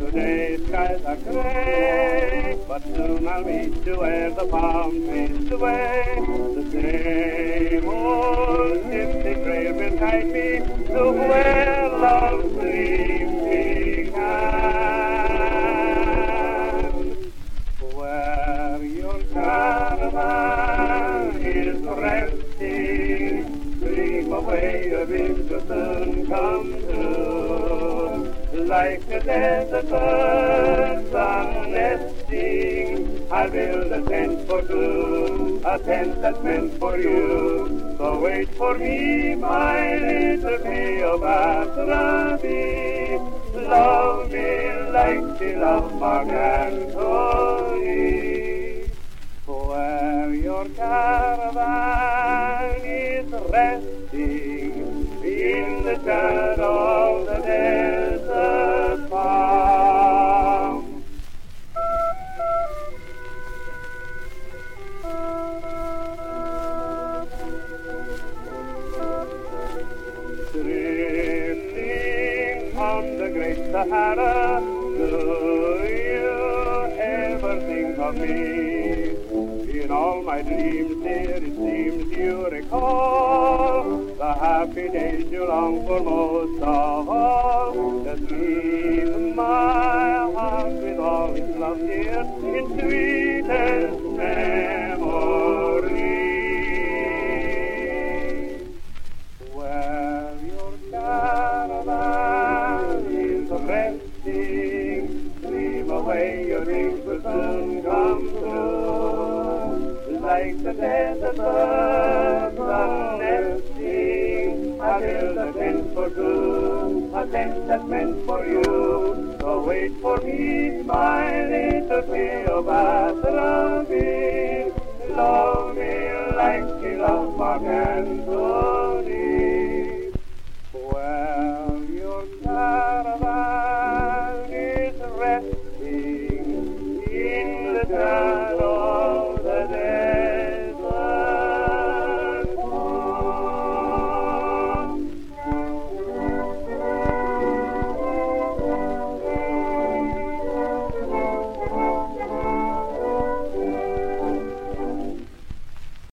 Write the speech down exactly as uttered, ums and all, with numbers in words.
Today skies are gray, but soon I'll meet you where the palm fades away. The same old gypsy trail will guide me to where love's dream began. Where your caravan is resting, dream away a dream to soon come true. Like a desert bird sun nesting, I build a tent for two, a tent that's meant for you. So wait for me, my little Cleopatra, love me like she loved Mark Antony. Where your caravan is resting in the shadow of the desert palm. Drifting on the great Sahara, do you ever think of me? In all my dreams, dear, it seems you recall the happy days you long for most of all. Just leave my heart with all its love, dear, its sweetest memory. Where your caravan is resting, dream away your dreams will soon come true. Like the desert bird sun nesting, I build a tent for two, a tent that's meant for you. So wait for me, my little Cleopatra, love me like she loved Mark Antony. Well, your caravan is resting in the dark.